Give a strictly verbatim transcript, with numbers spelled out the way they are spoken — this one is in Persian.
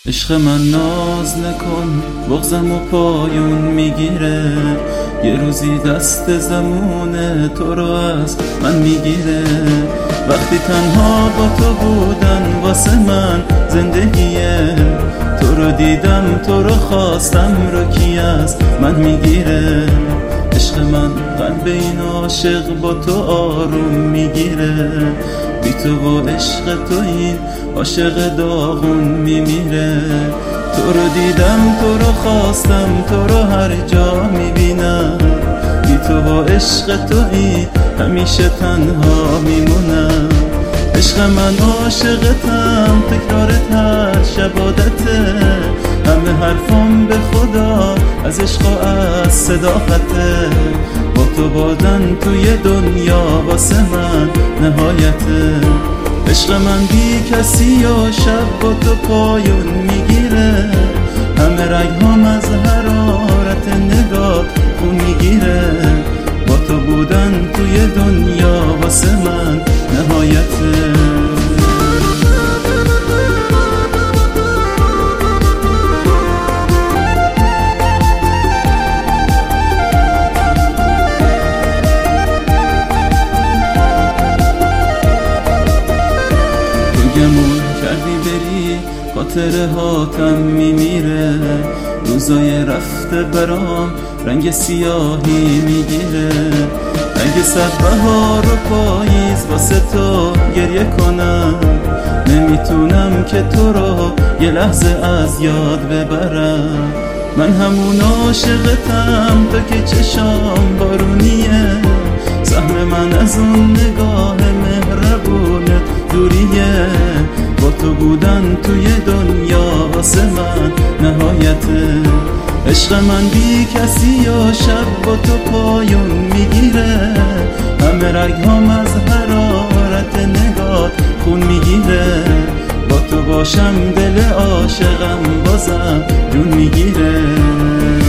عشق من ناز نکن، بغضم و پایون میگیره. یه روزی دست زمونه تو رو از من میگیره. وقتی تنها با تو بودن واسه من زندگیه. تو رو دیدم، تو رو خواستم، رو کی از من میگیره. عشق من قلب این عاشق با تو آروم میگیره. بی تو و عشق تو این عاشق داغون میمیره. تو رو دیدم، تو رو خواستم، تو رو هر جا میبینم. بی تو و عشق تو این همیشه تنها میمونم. عشق من عاشقتم، تکرارت هر شب عادته. همه حرفم به خدا از عشق و از صداقته. با تو بودن توی دنیا واسه من نهایته. عشق من بی کسی و شب با تو پایون میگیره. همه رگهام از حرارت نگاه خون میگیره. با تو بودن توی دنیا واسه من نهایته. گمون کردی بری، خاطره هاتم میمیره. روزای رفته برام رنگ سیاهی میگیره. اگه صد بهار و پاییز واسه تو گریه کنم، نمیتونم که تو رو یه لحظه از یاد ببرم. من همون عاشقتم تو که چشام بارونیه. سهم من از اون نگاه مهربونت دوریه. با تو بودن توی دنیا واسه من نهایته. عشق من بی کسی و شب با تو پایون میگیره. همه رگهام از حرارت نگاه خون میگیره. با تو باشم دل عاشقم بازم جون میگیره.